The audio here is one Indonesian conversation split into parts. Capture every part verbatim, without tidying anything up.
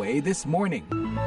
A This Morning.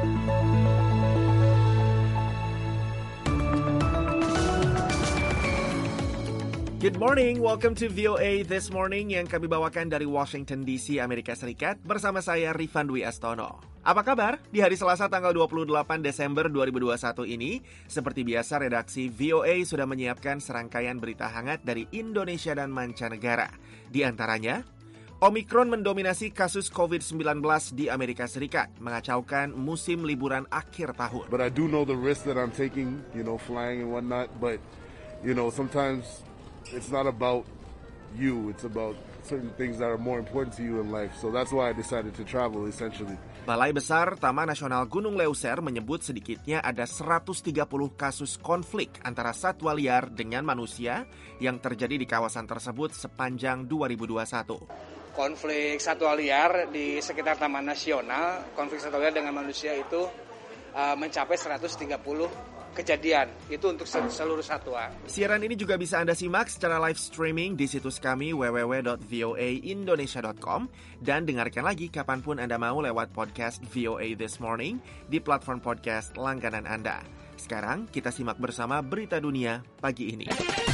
Good morning, welcome to V O A This Morning yang kami bawakan dari Washington D C, Amerika Serikat bersama saya Rifan Dwi Astono. Apa kabar? Di hari Selasa tanggal dua puluh delapan Desember dua ribu dua puluh satu ini, seperti biasa redaksi V O A sudah menyiapkan serangkaian berita hangat dari Indonesia dan mancanegara. Di antaranya, Omikron mendominasi kasus covid sembilan belas di Amerika Serikat, mengacaukan musim liburan akhir tahun. But I do know the risk that I'm taking, you know, flying and whatnot, but, you know, sometimes it's not about you, it's about certain things that are more important to you in life. So that's why I decided to travel, essentially. Balai Besar Taman Nasional Gunung Leuser menyebut sedikitnya ada seratus tiga puluh kasus konflik antara satwa liar dengan manusia yang terjadi di kawasan tersebut sepanjang dua ribu dua puluh satu. Konflik satwa liar di sekitar Taman Nasional, konflik satwa liar dengan manusia itu uh, mencapai seratus tiga puluh kejadian, itu untuk seluruh satwa. Siaran ini juga bisa Anda simak secara live streaming di situs kami w w w dot v o a indonesia dot com dan dengarkan lagi kapanpun Anda mau lewat podcast V O A This Morning di platform podcast langganan Anda. Sekarang kita simak bersama berita dunia pagi ini.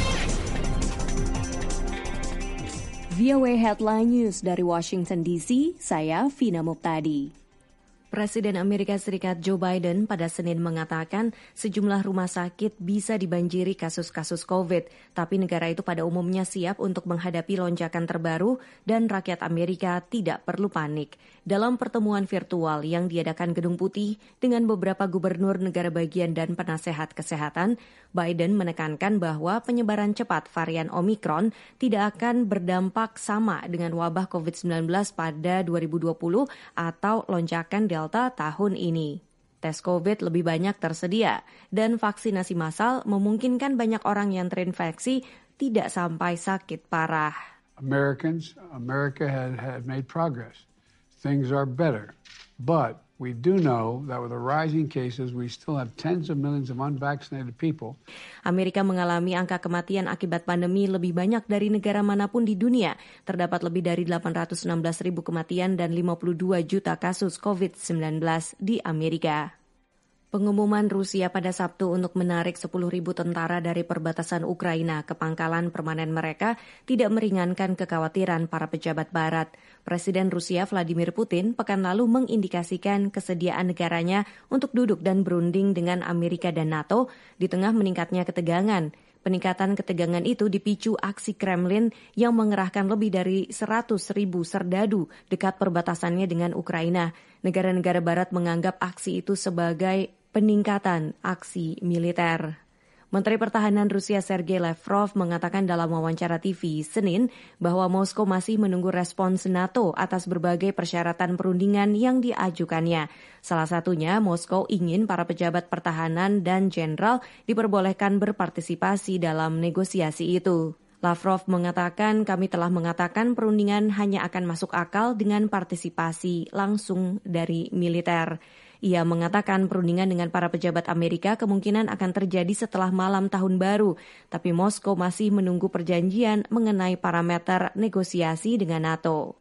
V O A Headline News dari Washington D C, saya Vina Muptadi. Presiden Amerika Serikat Joe Biden pada Senin mengatakan sejumlah rumah sakit bisa dibanjiri kasus-kasus COVID, tapi negara itu pada umumnya siap untuk menghadapi lonjakan terbaru dan rakyat Amerika tidak perlu panik. Dalam pertemuan virtual yang diadakan Gedung Putih dengan beberapa gubernur negara bagian dan penasehat kesehatan, Biden menekankan bahwa penyebaran cepat varian Omikron tidak akan berdampak sama dengan wabah covid sembilan belas pada dua ribu dua puluh atau lonjakan Delta tahun ini. Tes COVID lebih banyak tersedia dan vaksinasi massal memungkinkan banyak orang yang terinfeksi tidak sampai sakit parah. Americans, America had, had made progress. Things are better, but we do know that with the rising cases, we still have tens of millions of unvaccinated people. Amerika mengalami angka kematian akibat pandemi lebih banyak dari negara manapun di dunia. Terdapat lebih dari delapan ratus enam belas ribu kematian dan lima puluh dua juta kasus covid sembilan belas di Amerika. Pengumuman Rusia pada Sabtu untuk menarik sepuluh ribu tentara dari perbatasan Ukraina ke pangkalan permanen mereka tidak meringankan kekhawatiran para pejabat Barat. Presiden Rusia Vladimir Putin pekan lalu mengindikasikan kesediaan negaranya untuk duduk dan berunding dengan Amerika dan NATO di tengah meningkatnya ketegangan. Peningkatan ketegangan itu dipicu aksi Kremlin yang mengerahkan lebih dari seratus ribu serdadu dekat perbatasannya dengan Ukraina. Negara-negara Barat menganggap aksi itu sebagai peningkatan aksi militer. Menteri Pertahanan Rusia Sergei Lavrov mengatakan dalam wawancara T V Senin bahwa Moskow masih menunggu respons NATO atas berbagai persyaratan perundingan yang diajukannya. Salah satunya, Moskow ingin para pejabat pertahanan dan jenderal diperbolehkan berpartisipasi dalam negosiasi itu. Lavrov mengatakan, kami telah mengatakan perundingan hanya akan masuk akal dengan partisipasi langsung dari militer. Ia mengatakan perundingan dengan para pejabat Amerika kemungkinan akan terjadi setelah malam tahun baru, tapi Moskow masih menunggu perjanjian mengenai parameter negosiasi dengan NATO.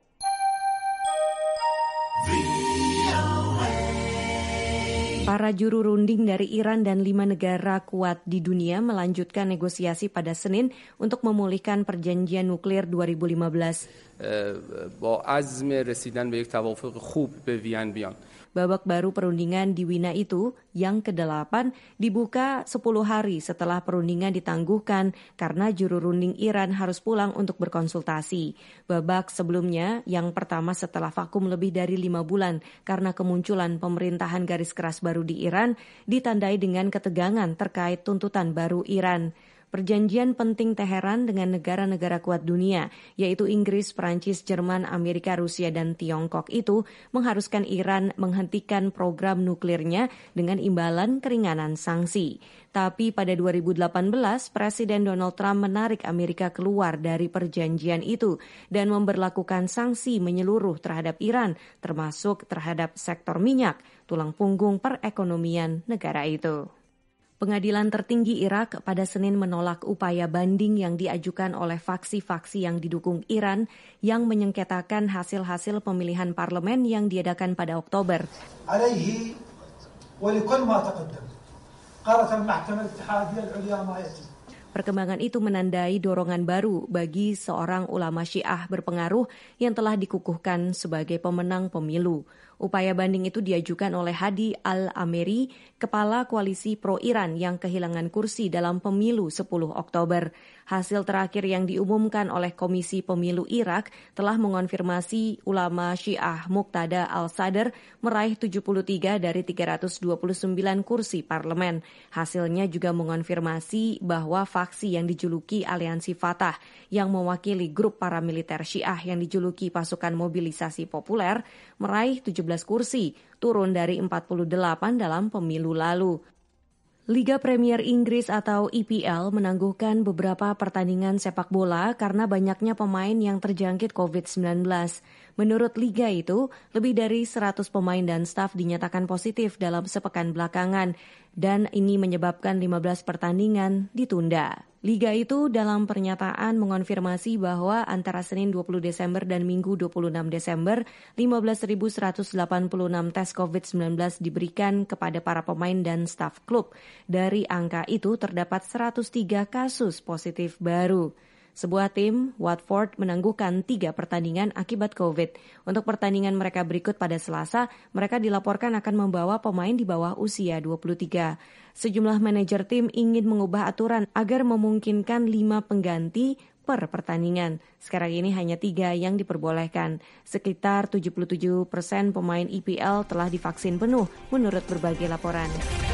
Para juru runding dari Iran dan lima negara kuat di dunia melanjutkan negosiasi pada Senin untuk memulihkan perjanjian nuklir dua ribu lima belas. با عزم رسیدن به یک توافق خوب به وین بیان. Babak baru perundingan di Wina itu, yang kedelapan, dibuka sepuluh hari setelah perundingan ditangguhkan karena juru runding Iran harus pulang untuk berkonsultasi. Babak sebelumnya, yang pertama setelah vakum lebih dari lima bulan karena kemunculan pemerintahan garis keras baru di Iran, ditandai dengan ketegangan terkait tuntutan baru Iran. Perjanjian penting Teheran dengan negara-negara kuat dunia, yaitu Inggris, Prancis, Jerman, Amerika, Rusia, dan Tiongkok itu mengharuskan Iran menghentikan program nuklirnya dengan imbalan keringanan sanksi. Tapi pada dua ribu delapan belas, Presiden Donald Trump menarik Amerika keluar dari perjanjian itu dan memberlakukan sanksi menyeluruh terhadap Iran, termasuk terhadap sektor minyak, tulang punggung perekonomian negara itu. Pengadilan tertinggi Irak pada Senin menolak upaya banding yang diajukan oleh faksi-faksi yang didukung Iran yang menyengketakan hasil-hasil pemilihan parlemen yang diadakan pada Oktober. عليه ولكل ما تقدم قالت المحكمة الاتحادية العليا ما يأتي. Perkembangan itu menandai dorongan baru bagi seorang ulama Syiah berpengaruh yang telah dikukuhkan sebagai pemenang pemilu. Upaya banding itu diajukan oleh Hadi Al-Ameri, kepala koalisi pro-Iran yang kehilangan kursi dalam pemilu sepuluh Oktober. Hasil terakhir yang diumumkan oleh Komisi Pemilu Irak telah mengonfirmasi ulama Syiah Muqtada Al-Sadr meraih tujuh puluh tiga dari tiga ratus dua puluh sembilan kursi parlemen. Hasilnya juga mengonfirmasi bahwa faksi yang dijuluki Aliansi Fatah yang mewakili grup paramiliter Syiah yang dijuluki Pasukan Mobilisasi Populer meraih tujuh belas kursi, turun dari empat puluh delapan dalam pemilu lalu. Liga Premier Inggris atau E P L menangguhkan beberapa pertandingan sepak bola karena banyaknya pemain yang terjangkit covid sembilan belas. Menurut liga itu, lebih dari seratus pemain dan staf dinyatakan positif dalam sepekan belakangan dan ini menyebabkan lima belas pertandingan ditunda. Liga itu dalam pernyataan mengonfirmasi bahwa antara Senin dua puluh Desember dan Minggu dua puluh enam Desember, lima belas ribu seratus delapan puluh enam tes covid sembilan belas diberikan kepada para pemain dan staf klub. Dari angka itu terdapat seratus tiga kasus positif baru. Sebuah tim, Watford, menangguhkan tiga pertandingan akibat COVID. Untuk pertandingan mereka berikut pada Selasa, mereka dilaporkan akan membawa pemain di bawah usia dua puluh tiga. Sejumlah manajer tim ingin mengubah aturan agar memungkinkan lima pengganti per pertandingan. Sekarang ini hanya tiga yang diperbolehkan. Sekitar tujuh puluh tujuh persen pemain E P L telah divaksin penuh menurut berbagai laporan.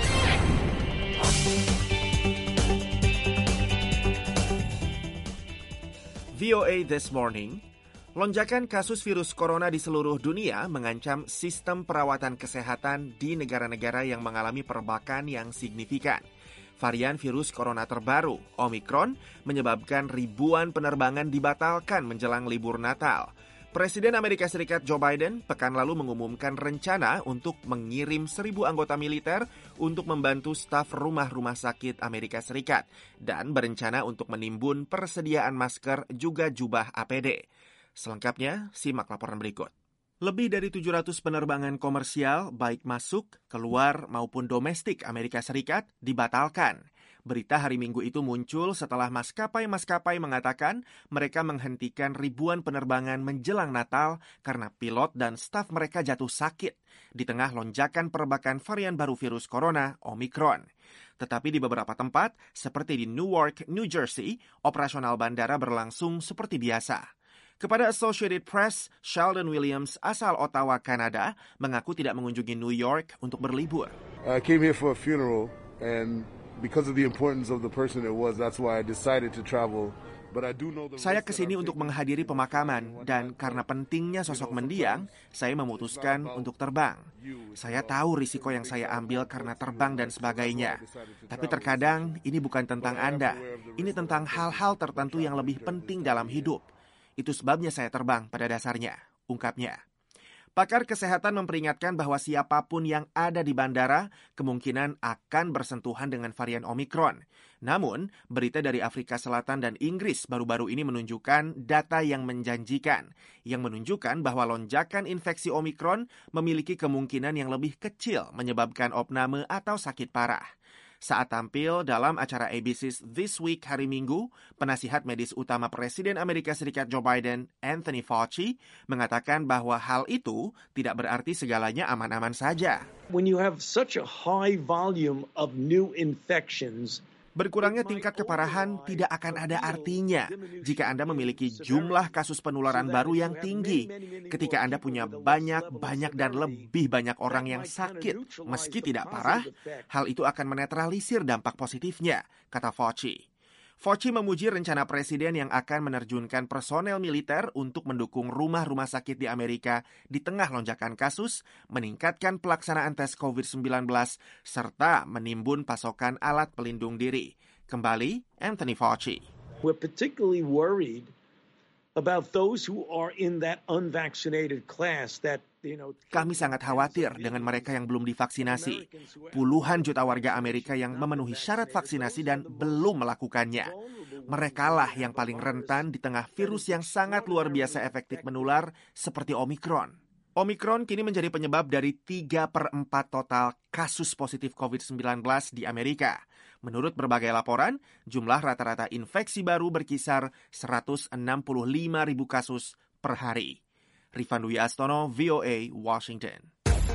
V O A This Morning, lonjakan kasus virus corona di seluruh dunia mengancam sistem perawatan kesehatan di negara-negara yang mengalami perbakan yang signifikan. Varian virus corona terbaru, Omicron, menyebabkan ribuan penerbangan dibatalkan menjelang libur Natal. Presiden Amerika Serikat Joe Biden pekan lalu mengumumkan rencana untuk mengirim seribu anggota militer untuk membantu staf rumah-rumah sakit Amerika Serikat dan berencana untuk menimbun persediaan masker juga jubah A P D. Selengkapnya, simak laporan berikut. Lebih dari tujuh ratus penerbangan komersial, baik masuk, keluar, maupun domestik Amerika Serikat, dibatalkan. Berita hari Minggu itu muncul setelah maskapai-maskapai mengatakan mereka menghentikan ribuan penerbangan menjelang Natal karena pilot dan staf mereka jatuh sakit di tengah lonjakan perbakan varian baru virus corona, Omicron. Tetapi di beberapa tempat, seperti di Newark, New Jersey, operasional bandara berlangsung seperti biasa. Kepada Associated Press, Sheldon Williams asal Ottawa, Kanada, mengaku tidak mengunjungi New York untuk berlibur. I came here for a funeral and because of the importance of the person it was, that's why I decided to travel. But I do know the Saya kesini untuk menghadiri pemakaman dan karena pentingnya sosok mendiang, saya memutuskan untuk terbang. Saya tahu risiko yang saya ambil karena terbang dan sebagainya. Tapi terkadang ini bukan tentang Anda. Ini tentang hal-hal tertentu yang lebih penting dalam hidup. Itu sebabnya saya terbang pada dasarnya, ungkapnya. Pakar kesehatan memperingatkan bahwa siapapun yang ada di bandara kemungkinan akan bersentuhan dengan varian Omicron. Namun, berita dari Afrika Selatan dan Inggris baru-baru ini menunjukkan data yang menjanjikan, yang menunjukkan bahwa lonjakan infeksi Omicron memiliki kemungkinan yang lebih kecil menyebabkan opname atau sakit parah. Saat tampil dalam acara A B C's This Week hari Minggu, penasihat medis utama Presiden Amerika Serikat Joe Biden, Anthony Fauci, mengatakan bahwa hal itu tidak berarti segalanya aman-aman saja. When you have such a high volume of new infections, berkurangnya tingkat keparahan tidak akan ada artinya jika Anda memiliki jumlah kasus penularan baru yang tinggi. Ketika Anda punya banyak, banyak dan lebih banyak orang yang sakit, meski tidak parah, hal itu akan menetralisir dampak positifnya, kata Fauci. Fauci memuji rencana presiden yang akan menerjunkan personel militer untuk mendukung rumah-rumah sakit di Amerika di tengah lonjakan kasus, meningkatkan pelaksanaan tes covid sembilan belas, serta menimbun pasokan alat pelindung diri. Kembali, Anthony Fauci. We're particularly worried about those who are in that unvaccinated class that, you know, kami sangat khawatir dengan mereka yang belum divaksinasi. Puluhan juta warga Amerika yang memenuhi syarat vaksinasi dan belum melakukannya. Merekalah yang paling rentan di tengah virus yang sangat luar biasa efektif menular seperti Omikron. Omikron kini menjadi penyebab dari tiga per empat total kasus positif covid sembilan belas di Amerika. Menurut berbagai laporan, jumlah rata-rata infeksi baru berkisar seratus enam puluh lima ribu kasus per hari. Rifan Dwi Astono, V O A, Washington.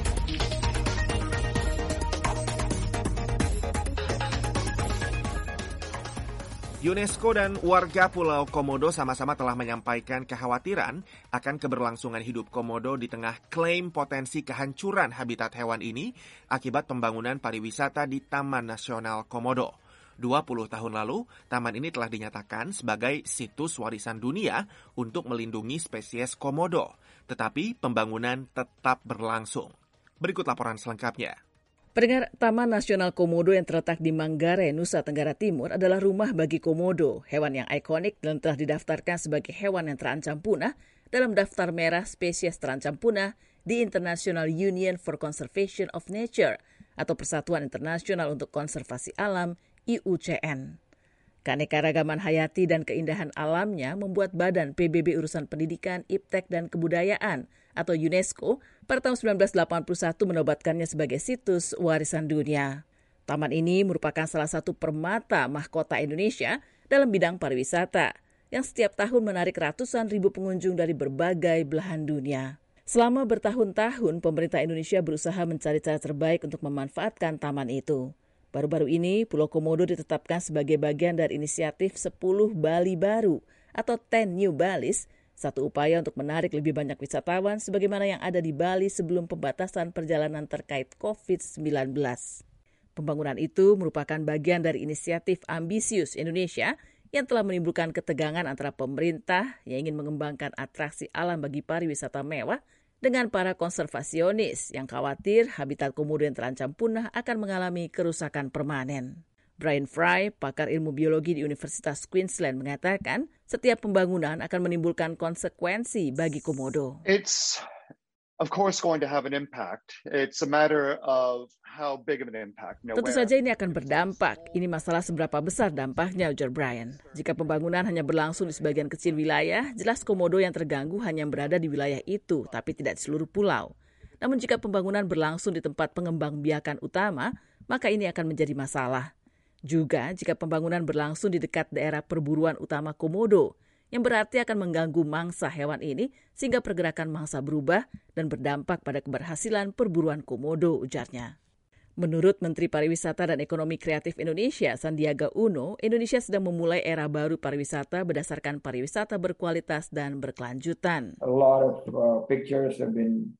UNESCO dan warga Pulau Komodo sama-sama telah menyampaikan kekhawatiran akan keberlangsungan hidup komodo di tengah klaim potensi kehancuran habitat hewan ini akibat pembangunan pariwisata di Taman Nasional Komodo. dua puluh tahun lalu, taman ini telah dinyatakan sebagai situs warisan dunia untuk melindungi spesies komodo, tetapi pembangunan tetap berlangsung. Berikut laporan selengkapnya. Pendengar, Taman Nasional Komodo yang terletak di Manggarai, Nusa Tenggara Timur adalah rumah bagi komodo, hewan yang ikonik dan telah didaftarkan sebagai hewan yang terancam punah dalam daftar merah spesies terancam punah di International Union for Conservation of Nature atau Persatuan Internasional untuk Konservasi Alam I U C N. Keanekaragaman hayati dan keindahan alamnya membuat Badan P B B Urusan Pendidikan, Iptek, dan Kebudayaan atau UNESCO pada tahun sembilan belas delapan puluh satu menobatkannya sebagai situs warisan dunia. Taman ini merupakan salah satu permata mahkota Indonesia dalam bidang pariwisata yang setiap tahun menarik ratusan ribu pengunjung dari berbagai belahan dunia. Selama bertahun-tahun, pemerintah Indonesia berusaha mencari cara terbaik untuk memanfaatkan taman itu. Baru-baru ini, Pulau Komodo ditetapkan sebagai bagian dari inisiatif sepuluh Bali Baru atau sepuluh New Balis, satu upaya untuk menarik lebih banyak wisatawan sebagaimana yang ada di Bali sebelum pembatasan perjalanan terkait covid sembilan belas. Pembangunan itu merupakan bagian dari inisiatif ambisius Indonesia yang telah menimbulkan ketegangan antara pemerintah yang ingin mengembangkan atraksi alam bagi pariwisata mewah dengan para konservasionis yang khawatir habitat komodo yang terancam punah akan mengalami kerusakan permanen. Brian Fry, pakar ilmu biologi di Universitas Queensland, mengatakan setiap pembangunan akan menimbulkan konsekuensi bagi komodo. It's of course going to have an impact. It's a matter of how big of an impact. You know, Tentu where... saja ini akan berdampak. Ini masalah seberapa besar dampaknya, ujar Brian. Jika pembangunan hanya berlangsung di sebagian kecil wilayah, jelas komodo yang terganggu hanya berada di wilayah itu, tapi tidak di seluruh pulau. Namun jika pembangunan berlangsung di tempat pengembangbiakan utama, maka ini akan menjadi masalah. Juga jika pembangunan berlangsung di dekat daerah perburuan utama komodo, yang berarti akan mengganggu mangsa hewan ini sehingga pergerakan mangsa berubah dan berdampak pada keberhasilan perburuan komodo, ujarnya. Menurut Menteri Pariwisata dan Ekonomi Kreatif Indonesia, Sandiaga Uno, Indonesia sedang memulai era baru pariwisata berdasarkan pariwisata berkualitas dan berkelanjutan. A lot of uh, pictures have been,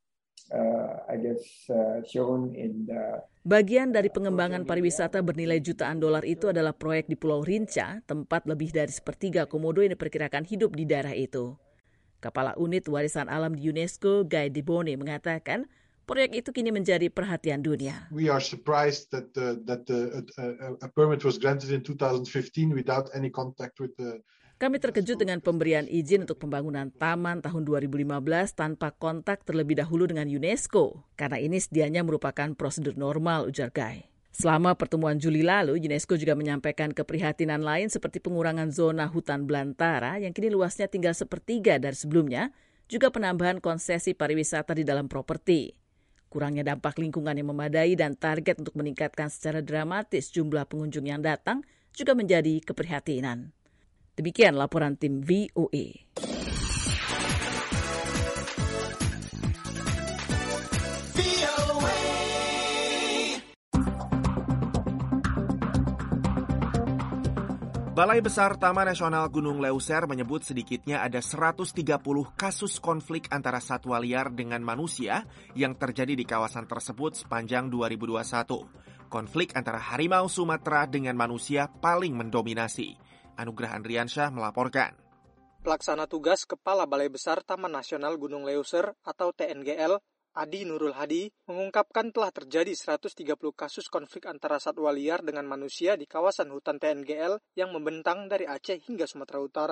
uh, I guess, uh, shown in the Bagian dari pengembangan pariwisata bernilai jutaan dolar itu adalah proyek di Pulau Rinca, tempat lebih dari sepertiga komodo yang diperkirakan hidup di daerah itu. Kepala Unit Warisan Alam di UNESCO, Guy Debone, mengatakan proyek itu kini menjadi perhatian dunia. We are surprised that the, that the, a, a permit was granted in two thousand fifteen without any contact with the Kami terkejut dengan pemberian izin untuk pembangunan taman tahun dua ribu lima belas tanpa kontak terlebih dahulu dengan UNESCO, karena ini sedianya merupakan prosedur normal, ujar Guy. Selama pertemuan Juli lalu, UNESCO juga menyampaikan keprihatinan lain seperti pengurangan zona hutan belantara yang kini luasnya tinggal sepertiga dari sebelumnya, juga penambahan konsesi pariwisata di dalam properti. Kurangnya dampak lingkungan yang memadai dan target untuk meningkatkan secara dramatis jumlah pengunjung yang datang juga menjadi keprihatinan. Demikian laporan tim V O A. Balai Besar Taman Nasional Gunung Leuser menyebut sedikitnya ada seratus tiga puluh kasus konflik antara satwa liar dengan manusia yang terjadi di kawasan tersebut sepanjang dua ribu dua puluh satu. Konflik antara harimau Sumatera dengan manusia paling mendominasi. Anugrah Andriansyah melaporkan. Pelaksana tugas Kepala Balai Besar Taman Nasional Gunung Leuser atau T N G L, Adi Nurul Hadi, mengungkapkan telah terjadi seratus tiga puluh kasus konflik antara satwa liar dengan manusia di kawasan hutan T N G L yang membentang dari Aceh hingga Sumatera Utara.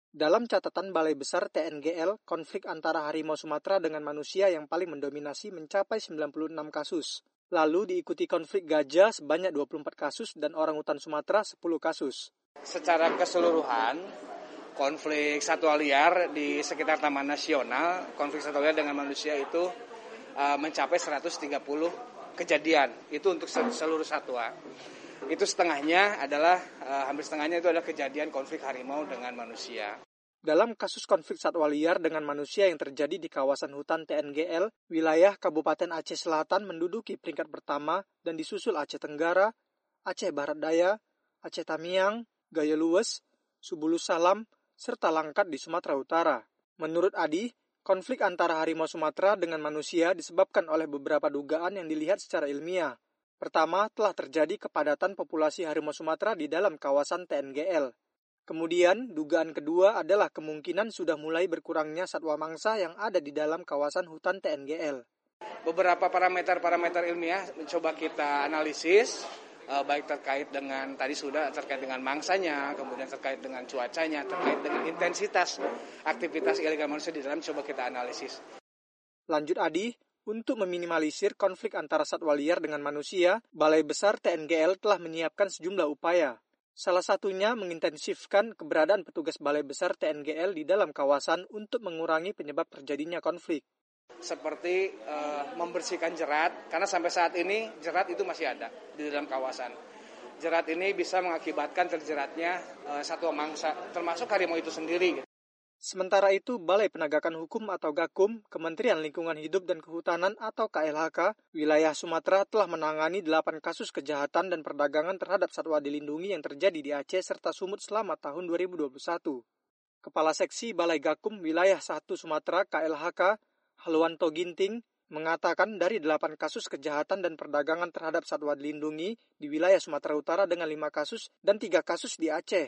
Dalam catatan Balai Besar T N G L, konflik antara harimau Sumatera dengan manusia yang paling mendominasi mencapai sembilan puluh enam kasus. Lalu diikuti konflik gajah sebanyak dua puluh empat kasus dan orangutan Sumatera sepuluh kasus. Secara keseluruhan, konflik satwa liar di sekitar Taman Nasional, konflik satwa liar dengan manusia itu uh, mencapai seratus tiga puluh kejadian. Itu untuk seluruh satwa. Itu setengahnya adalah, uh, hampir setengahnya itu adalah kejadian konflik harimau dengan manusia. Dalam kasus konflik satwa liar dengan manusia yang terjadi di kawasan hutan T N G L, wilayah Kabupaten Aceh Selatan menduduki peringkat pertama dan disusul Aceh Tenggara, Aceh Barat Daya, Aceh Tamiang, Gaya Luwes, Subulus Salam, serta Langkat di Sumatera Utara. Menurut Adi, konflik antara harimau Sumatera dengan manusia disebabkan oleh beberapa dugaan yang dilihat secara ilmiah. Pertama, telah terjadi kepadatan populasi harimau Sumatera di dalam kawasan T N G L. Kemudian, dugaan kedua adalah kemungkinan sudah mulai berkurangnya satwa mangsa yang ada di dalam kawasan hutan T N G L. Beberapa parameter-parameter ilmiah mencoba kita analisis, baik terkait dengan, tadi sudah terkait dengan mangsanya, kemudian terkait dengan cuacanya, terkait dengan intensitas aktivitas ilegal manusia di dalam, coba kita analisis. Lanjut Adi, untuk meminimalisir konflik antara satwa liar dengan manusia, Balai Besar T N G L telah menyiapkan sejumlah upaya. Salah satunya mengintensifkan keberadaan petugas Balai Besar T N G L di dalam kawasan untuk mengurangi penyebab terjadinya konflik. Seperti uh, membersihkan jerat, karena sampai saat ini jerat itu masih ada di dalam kawasan. Jerat ini bisa mengakibatkan terjeratnya uh, satwa mangsa, termasuk harimau itu sendiri. Sementara itu, Balai Penegakan Hukum atau Gakum, Kementerian Lingkungan Hidup dan Kehutanan atau K L H K, wilayah Sumatera telah menangani delapan kasus kejahatan dan perdagangan terhadap satwa dilindungi yang terjadi di Aceh serta Sumut selama tahun dua ribu dua puluh satu. Kepala Seksi Balai Gakum Wilayah satu Sumatera K L H K, Halwanto Ginting, mengatakan dari delapan kasus kejahatan dan perdagangan terhadap satwa dilindungi di wilayah Sumatera Utara dengan lima kasus dan tiga kasus di Aceh.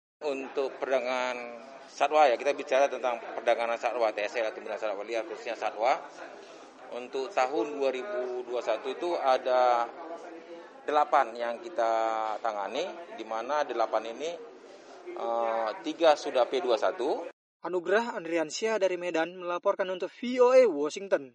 Untuk perdagangan satwa, ya kita bicara tentang perdagangan satwa T S L atau binatang satwa liar khususnya satwa. Untuk tahun dua ribu dua puluh satu itu ada delapan yang kita tangani, di mana delapan ini uh, tiga sudah P dua puluh satu. Anugrah Andriansyah dari Medan melaporkan untuk V O A Washington.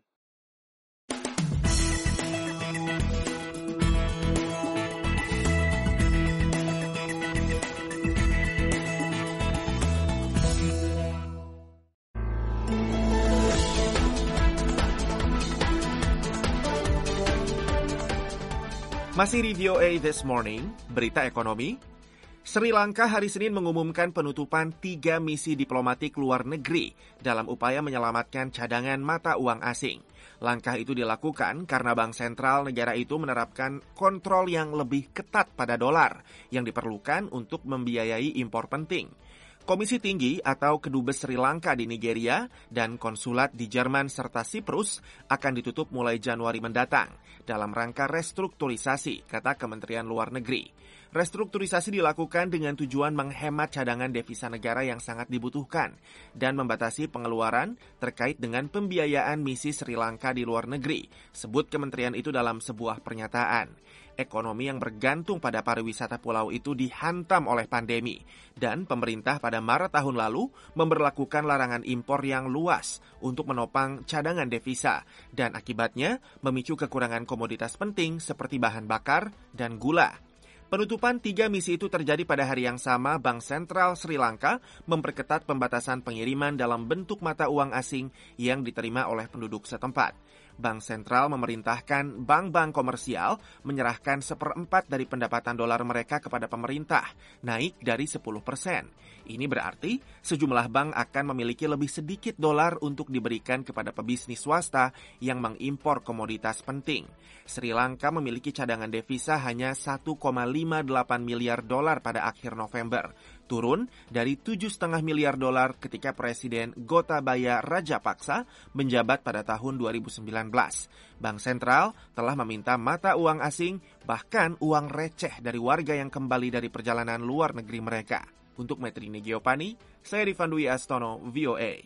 Masih di V O A This Morning, berita ekonomi. Sri Lanka hari Senin mengumumkan penutupan tiga misi diplomatik luar negeri dalam upaya menyelamatkan cadangan mata uang asing. Langkah itu dilakukan karena Bank Sentral negara itu menerapkan kontrol yang lebih ketat pada dolar yang diperlukan untuk membiayai impor penting. Komisi Tinggi atau Kedubes Sri Lanka di Nigeria dan konsulat di Jerman serta Siprus akan ditutup mulai Januari mendatang dalam rangka restrukturisasi, kata Kementerian Luar Negeri. Restrukturisasi dilakukan dengan tujuan menghemat cadangan devisa negara yang sangat dibutuhkan dan membatasi pengeluaran terkait dengan pembiayaan misi Sri Lanka di luar negeri, sebut kementerian itu dalam sebuah pernyataan. Ekonomi yang bergantung pada pariwisata pulau itu dihantam oleh pandemi dan pemerintah pada Maret tahun lalu memberlakukan larangan impor yang luas untuk menopang cadangan devisa dan akibatnya memicu kekurangan komoditas penting seperti bahan bakar dan gula. Penutupan tiga misi itu terjadi pada hari yang sama Bank Sentral Sri Lanka memperketat pembatasan pengiriman dalam bentuk mata uang asing yang diterima oleh penduduk setempat. Bank Sentral memerintahkan bank-bank komersial menyerahkan seperempat dari pendapatan dolar mereka kepada pemerintah, naik dari sepuluh persen. Ini berarti sejumlah bank akan memiliki lebih sedikit dolar untuk diberikan kepada pebisnis swasta yang mengimpor komoditas penting. Sri Lanka memiliki cadangan devisa hanya satu koma lima delapan miliar dolar pada akhir November, turun dari tujuh koma lima miliar dolar ketika Presiden Gotabaya Rajapaksa menjabat pada tahun dua ribu sembilan belas. Bank Sentral telah meminta mata uang asing, bahkan uang receh dari warga yang kembali dari perjalanan luar negeri mereka. Untuk Metrini Giopani, saya Rifan Dwi Astono, V O A.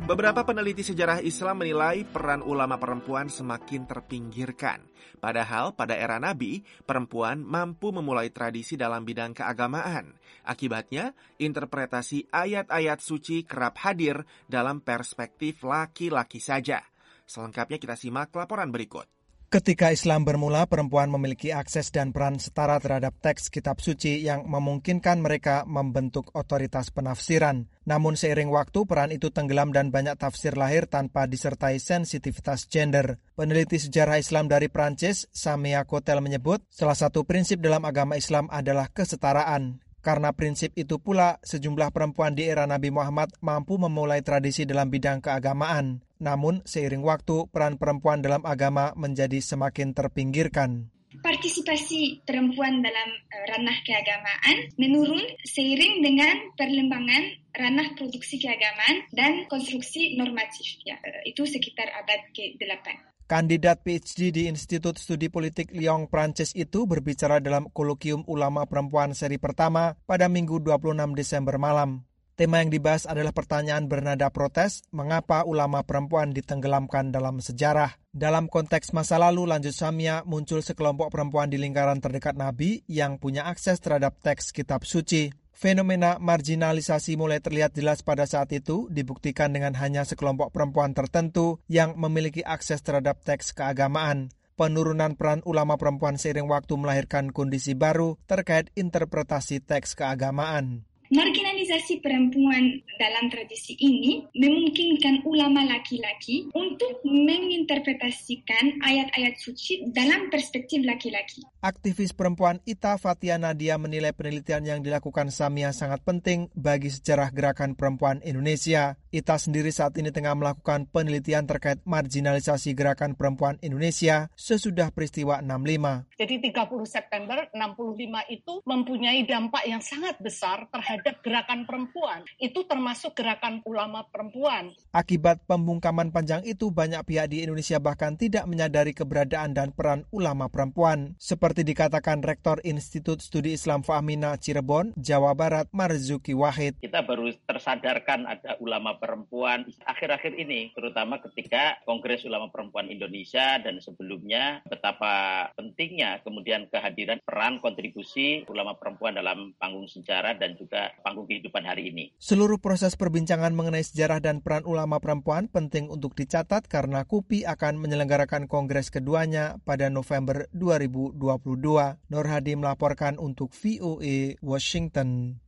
Beberapa peneliti sejarah Islam menilai peran ulama perempuan semakin terpinggirkan. Padahal pada era Nabi, perempuan mampu memulai tradisi dalam bidang keagamaan. Akibatnya, interpretasi ayat-ayat suci kerap hadir dalam perspektif laki-laki saja. Selengkapnya kita simak laporan berikut. Ketika Islam bermula, perempuan memiliki akses dan peran setara terhadap teks kitab suci yang memungkinkan mereka membentuk otoritas penafsiran. Namun seiring waktu, peran itu tenggelam dan banyak tafsir lahir tanpa disertai sensitivitas gender. Peneliti sejarah Islam dari Prancis, Samia Kotel menyebut, salah satu prinsip dalam agama Islam adalah kesetaraan. Karena prinsip itu pula, sejumlah perempuan di era Nabi Muhammad mampu memulai tradisi dalam bidang keagamaan. Namun, seiring waktu, peran perempuan dalam agama menjadi semakin terpinggirkan. Partisipasi perempuan dalam ranah keagamaan menurun seiring dengan perkembangan ranah produksi keagamaan dan konstruksi normatif. Ya, itu sekitar abad ke delapan. Kandidat P H D di Institut Studi Politik Lyon, Prancis itu berbicara dalam kolokium ulama perempuan seri pertama pada Minggu dua puluh enam Desember malam. Tema yang dibahas adalah pertanyaan bernada protes, mengapa ulama perempuan ditenggelamkan dalam sejarah. Dalam konteks masa lalu, lanjut Samia, muncul sekelompok perempuan di lingkaran terdekat Nabi yang punya akses terhadap teks kitab suci. Fenomena marginalisasi mulai terlihat jelas pada saat itu, dibuktikan dengan hanya sekelompok perempuan tertentu yang memiliki akses terhadap teks keagamaan. Penurunan peran ulama perempuan seiring waktu melahirkan kondisi baru terkait interpretasi teks keagamaan. Marginalisasi perempuan dalam tradisi ini memungkinkan ulama laki-laki untuk menginterpretasikan ayat-ayat suci dalam perspektif laki-laki. Aktivis perempuan Ita Fatia Nadia menilai penelitian yang dilakukan Samia sangat penting bagi sejarah gerakan perempuan Indonesia. Ita sendiri saat ini tengah melakukan penelitian terkait marginalisasi gerakan perempuan Indonesia sesudah peristiwa enam puluh lima. Jadi tiga puluh September enam puluh lima itu mempunyai dampak yang sangat besar terhadap gerakan perempuan. Itu termasuk gerakan ulama perempuan. Akibat pembungkaman panjang itu, banyak pihak di Indonesia bahkan tidak menyadari keberadaan dan peran ulama perempuan. Seperti dikatakan Rektor Institut Studi Islam Fahmina Cirebon, Jawa Barat, Marzuki Wahid. Kita baru tersadarkan ada ulama perempuan akhir-akhir ini, terutama ketika Kongres Ulama Perempuan Indonesia dan sebelumnya, betapa pentingnya kemudian kehadiran peran kontribusi ulama perempuan dalam panggung sejarah dan juga panggung kehidupan hari ini. Seluruh proses perbincangan mengenai sejarah dan peran ulama perempuan penting untuk dicatat karena K U P I akan menyelenggarakan kongres keduanya pada November dua ribu dua puluh dua. Nur Hadi melaporkan untuk V O A Washington.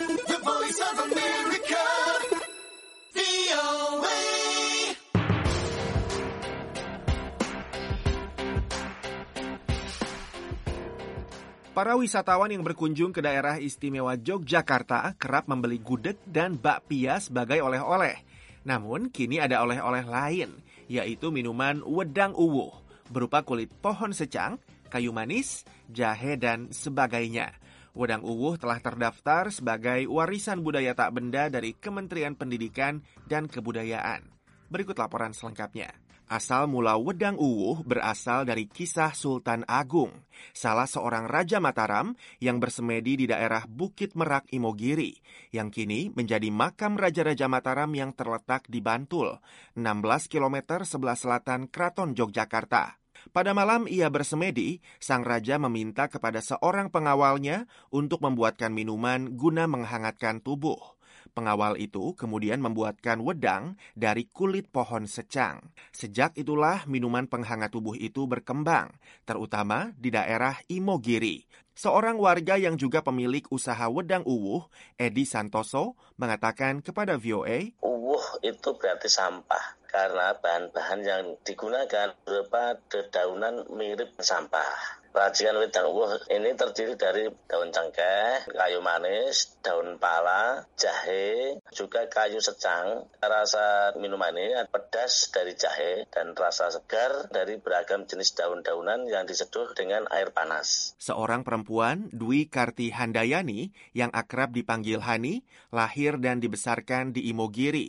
Para wisatawan yang berkunjung ke daerah istimewa Yogyakarta kerap membeli gudeg dan bakpia sebagai oleh-oleh. Namun, kini ada oleh-oleh lain, yaitu minuman wedang uwuh, berupa kulit pohon secang, kayu manis, jahe, dan sebagainya. Wedang uwuh telah terdaftar sebagai warisan budaya tak benda dari Kementerian Pendidikan dan Kebudayaan. Berikut laporan selengkapnya. Asal mula wedang uwuh berasal dari kisah Sultan Agung, salah seorang Raja Mataram yang bersemedi di daerah Bukit Merak Imogiri, yang kini menjadi makam Raja-Raja Mataram yang terletak di Bantul, enam belas kilometer sebelah selatan Kraton Yogyakarta. Pada malam ia bersemedi, sang raja meminta kepada seorang pengawalnya untuk membuatkan minuman guna menghangatkan tubuh. Pengawal itu kemudian membuatkan wedang dari kulit pohon secang. Sejak itulah minuman penghangat tubuh itu berkembang, terutama di daerah Imogiri. Seorang warga yang juga pemilik usaha wedang uwuh, Edi Santoso, mengatakan kepada V O A, uwuh itu berarti sampah, karena bahan-bahan yang digunakan berupa dedaunan mirip sampah. Racikan wedang uwuh ini terdiri dari daun cengkeh, kayu manis, daun pala, jahe, juga kayu secang. Rasa minuman ini pedas dari jahe dan rasa segar dari beragam jenis daun-daunan yang diseduh dengan air panas. Seorang perempuan, Dwi Karti Handayani, yang akrab dipanggil Hani, lahir dan dibesarkan di Imogiri.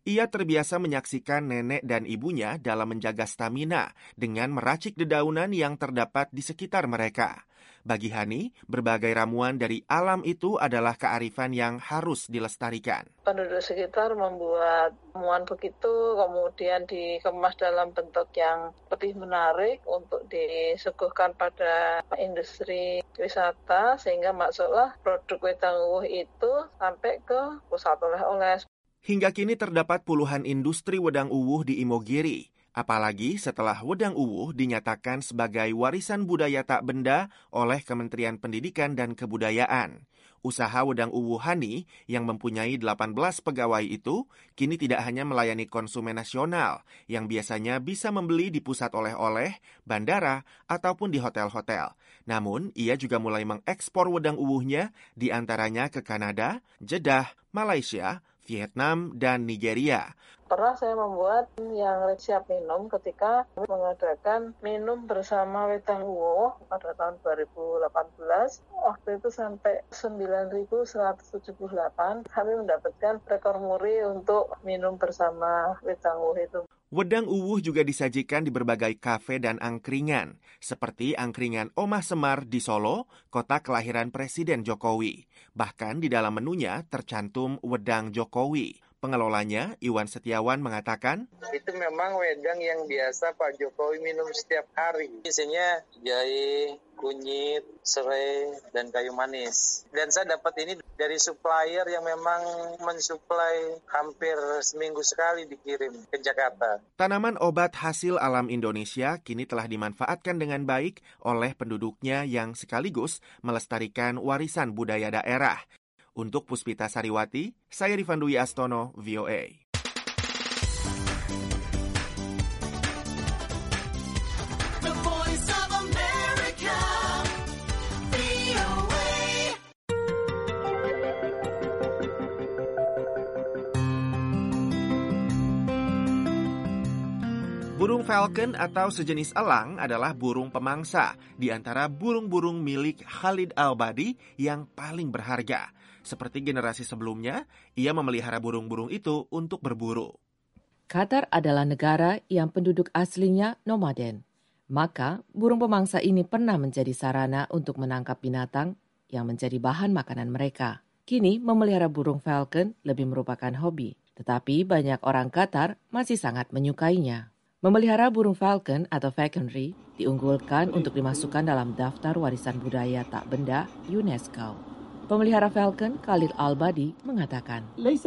Ia terbiasa menyaksikan nenek dan ibunya dalam menjaga stamina dengan meracik dedaunan yang terdapat di sekitar mereka. Bagi Hani, berbagai ramuan dari alam itu adalah kearifan yang harus dilestarikan. Penduduk sekitar membuat ramuan begitu, kemudian dikemas dalam bentuk yang lebih menarik untuk disuguhkan pada industri wisata, sehingga masuklah produk wedang uwuh itu sampai ke pusat oleh-oleh. Hingga kini terdapat puluhan industri wedang uwuh di Imogiri. Apalagi setelah wedang uwuh dinyatakan sebagai warisan budaya tak benda oleh Kementerian Pendidikan dan Kebudayaan. Usaha wedang uwuh Hani yang mempunyai delapan belas pegawai itu kini tidak hanya melayani konsumen nasional yang biasanya bisa membeli di pusat oleh-oleh, bandara, ataupun di hotel-hotel. Namun, ia juga mulai mengekspor wedang uwuhnya di antaranya ke Kanada, Jeddah, Malaysia, Vietnam, dan Nigeria. Pernah saya membuat yang siap minum ketika mengadakan minum bersama wedang uwuh pada tahun dua ribu delapan belas. Waktu itu sampai sembilan ribu seratus tujuh puluh delapan. Kami mendapatkan rekor muri untuk minum bersama wedang uwuh itu. Wedang uwuh juga disajikan di berbagai kafe dan angkringan, seperti angkringan Omah Semar di Solo, kota kelahiran Presiden Jokowi. Bahkan di dalam menunya tercantum wedang Jokowi. Pengelolanya, Iwan Setiawan, mengatakan, itu memang wedang yang biasa Pak Jokowi minum setiap hari. Isinya jahe, kunyit, serai, dan kayu manis. Dan saya dapat ini dari supplier yang memang mensuplai hampir seminggu sekali dikirim ke Jakarta. Tanaman obat hasil alam Indonesia kini telah dimanfaatkan dengan baik oleh penduduknya yang sekaligus melestarikan warisan budaya daerah. Untuk Puspita Sariwati, saya Rifan Dwi Astono, V O A. The Voice of America, V O A. Burung falcon atau sejenis elang adalah burung pemangsa di antara burung-burung milik Khalid Al-Badi yang paling berharga. Seperti generasi sebelumnya, ia memelihara burung-burung itu untuk berburu. Qatar adalah negara yang penduduk aslinya nomaden. Maka, burung pemangsa ini pernah menjadi sarana untuk menangkap binatang yang menjadi bahan makanan mereka. Kini, memelihara burung falcon lebih merupakan hobi. Tetapi banyak orang Qatar masih sangat menyukainya. Memelihara burung falcon atau falconry diunggulkan untuk dimasukkan dalam daftar warisan budaya tak benda UNESCO. Pemelihara falcon Khalid Al-Badi mengatakan,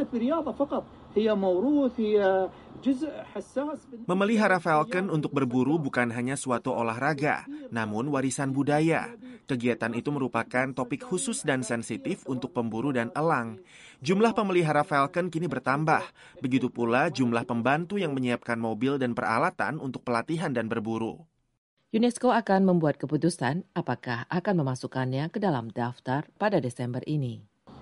memelihara falcon untuk berburu bukan hanya suatu olahraga, namun warisan budaya. Kegiatan itu merupakan topik khusus dan sensitif untuk pemburu dan elang. Jumlah pemelihara falcon kini bertambah. Begitu pula jumlah pembantu yang menyiapkan mobil dan peralatan untuk pelatihan dan berburu. UNESCO akan membuat keputusan apakah akan memasukkannya ke dalam daftar pada Desember ini.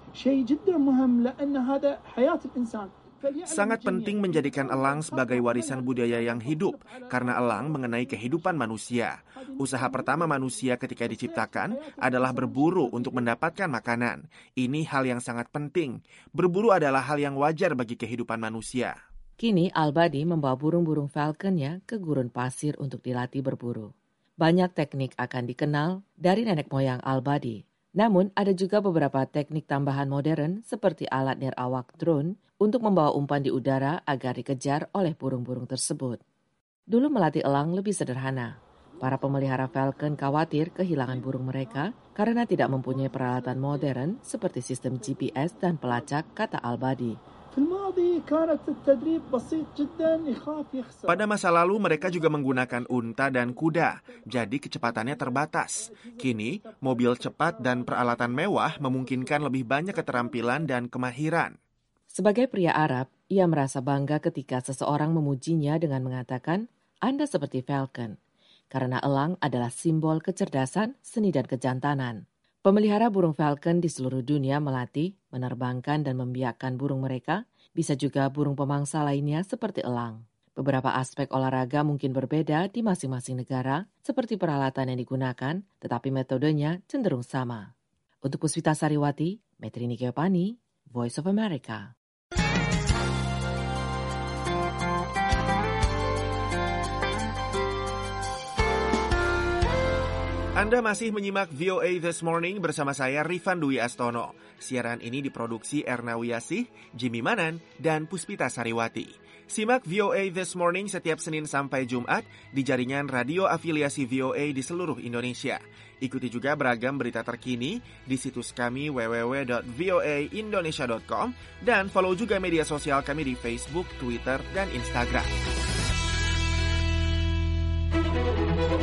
Sangat penting menjadikan elang sebagai warisan budaya yang hidup, karena elang mengenai kehidupan manusia. Usaha pertama manusia ketika diciptakan adalah berburu untuk mendapatkan makanan. Ini hal yang sangat penting. Berburu adalah hal yang wajar bagi kehidupan manusia. Kini Al-Badi membawa burung-burung falconnya ke gurun pasir untuk dilatih berburu. Banyak teknik akan dikenal dari nenek moyang Al-Badi. Namun ada juga beberapa teknik tambahan modern seperti alat nirawak drone untuk membawa umpan di udara agar dikejar oleh burung-burung tersebut. Dulu melatih elang lebih sederhana. Para pemelihara falcon khawatir kehilangan burung mereka karena tidak mempunyai peralatan modern seperti sistem G P S dan pelacak, kata Al-Badi. Pada masa lalu mereka juga menggunakan unta dan kuda, jadi kecepatannya terbatas. Kini, mobil cepat dan peralatan mewah memungkinkan lebih banyak keterampilan dan kemahiran. Sebagai pria Arab, ia merasa bangga ketika seseorang memujinya dengan mengatakan, Anda seperti falcon, karena elang adalah simbol kecerdasan, seni dan kejantanan. Pemelihara burung falcon di seluruh dunia melatih, menerbangkan dan membiakkan burung mereka, bisa juga burung pemangsa lainnya seperti elang. Beberapa aspek olahraga mungkin berbeda di masing-masing negara, seperti peralatan yang digunakan, tetapi metodenya cenderung sama. Untuk Puspita Sariwati, Metrini Keopani, Voice of America. Anda masih menyimak V O A This Morning bersama saya Rifan Dwi Astono. Siaran ini diproduksi Erna Wiyasih, Jimmy Manan, dan Puspita Sariwati. Simak V O A This Morning setiap Senin sampai Jumat di jaringan radio afiliasi V O A di seluruh Indonesia. Ikuti juga beragam berita terkini di situs kami w w w dot v o a indonesia dot com dan follow juga media sosial kami di Facebook, Twitter, dan Instagram.